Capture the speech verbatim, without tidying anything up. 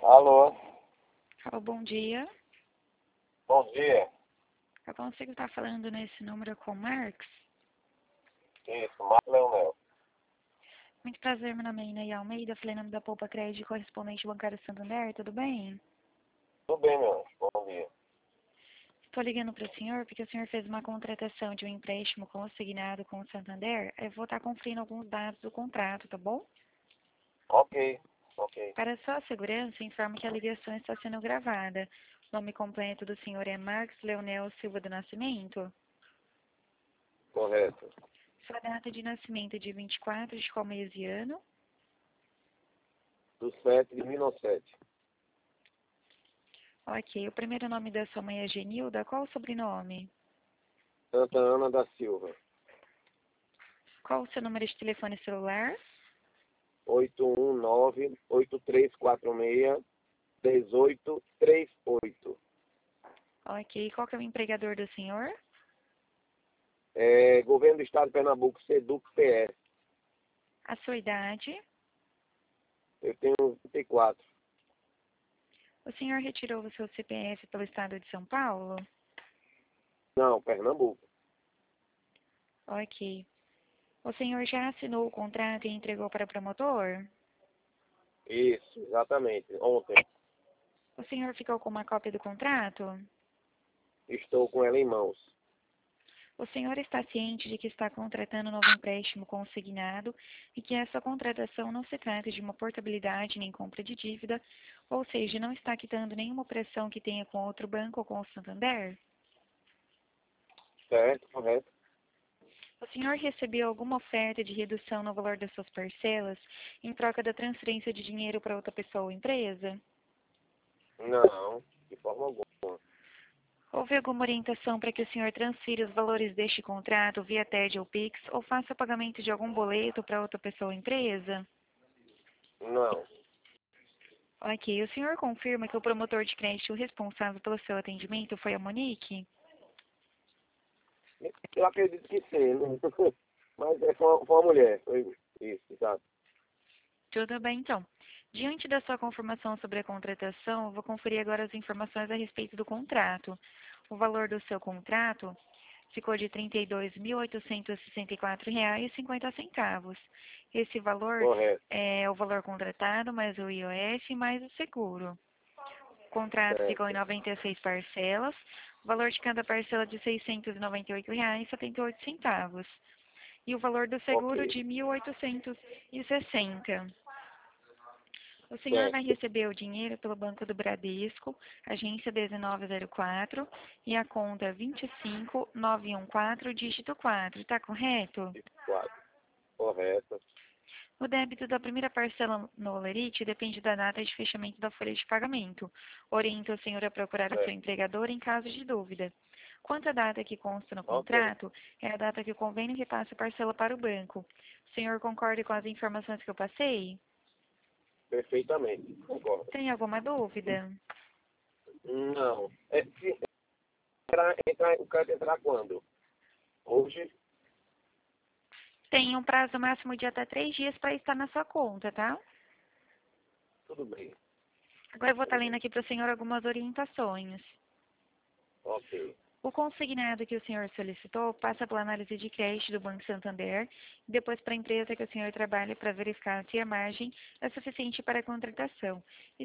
Alô, Alô, bom dia. bom dia. Eu consigo estar falando nesse número com o Marcos? Isso, Marco Leonel. Muito prazer, meu nome é Inaí Almeida, falei em nome da Poupa Crédito, correspondente bancário Santander, tudo bem? Tudo bem, meu anjo, bom dia. Estou ligando para o senhor porque o senhor fez uma contratação de um empréstimo consignado com o Santander. Eu vou estar conferindo alguns dados do contrato, tá bom? Ok, ok, Para sua segurança, informo que a ligação está sendo gravada. O nome completo do senhor é Marcos Leonel Silva do Nascimento. correto. Sua data de nascimento é de vinte e quatro de qual mês e ano? Do sete de mil e novecentos. Ok, o primeiro nome da sua mãe é Genilda, qual o sobrenome? Santa Ana da Silva. Qual o seu número de telefone celular? oito um nove, oito três quatro seis, um oito três oito. Ok, qual que é o empregador do senhor? É, Governo do Estado de Pernambuco, Seduc P S. A sua idade? Eu tenho vinte e quatro. O senhor retirou o seu C P F pelo estado de São Paulo? Não, Pernambuco. Ok. O senhor já assinou o contrato e entregou para o promotor? Isso, exatamente. Ontem. O senhor ficou com uma cópia do contrato? Estou com ela em mãos. O senhor está ciente de que está contratando um novo empréstimo consignado e que essa contratação não se trata de uma portabilidade nem compra de dívida, ou seja, não está quitando nenhuma operação que tenha com outro banco ou com o Santander? Certo, correto. O senhor recebeu alguma oferta de redução no valor das suas parcelas em troca da transferência de dinheiro para outra pessoa ou empresa? Não, de forma alguma. Houve alguma orientação para que o senhor transfira os valores deste contrato via T E D ou Pix ou faça pagamento de algum boleto para outra pessoa ou empresa? Não. Ok, o senhor confirma que o promotor de crédito responsável pelo seu atendimento foi a Monique? Eu acredito que sim, né? Mas é, foi, uma, foi uma mulher. Foi isso, exato. Tudo bem, então. Diante da sua confirmação sobre a contratação, eu vou conferir agora as informações a respeito do contrato. O valor do seu contrato ficou de trinta e dois mil oitocentos e sessenta e quatro reais e cinquenta centavos. Esse valor Correto. é o valor contratado, mais o I O F, mais o seguro. O contrato ficou em Certo. noventa e seis parcelas, o valor de cada parcela de seiscentos e noventa e oito reais e setenta e oito centavos. E o valor do seguro Ok. de mil oitocentos e sessenta. O senhor vai Certo. receber o dinheiro pelo Banco do Bradesco, agência dezenove zero quatro, e a conta vinte e cinco nove um quatro, dígito quatro, está correto? Quatro. Correto. O débito da primeira parcela no Olerite depende da data de fechamento da folha de pagamento. Oriento o senhor a procurar o seu Certo. empregador em caso de dúvida. Quanto à data que consta no Ok. contrato, é a data que o convênio repassa a parcela para o banco. O senhor concorda com as informações que eu passei? Perfeitamente. Concordo. Tem alguma dúvida? Não. É, se entrar, entrar, o cara entrar quando? Hoje? Tem um prazo máximo de até três dias para estar na sua conta, tá? Tudo bem. Agora eu vou estar Tudo lendo bem. aqui para o senhor algumas orientações. Ok. O consignado que o senhor solicitou passa pela análise de crédito do Banco Santander e depois para a empresa que o senhor trabalha para verificar se a margem é suficiente para a contratação.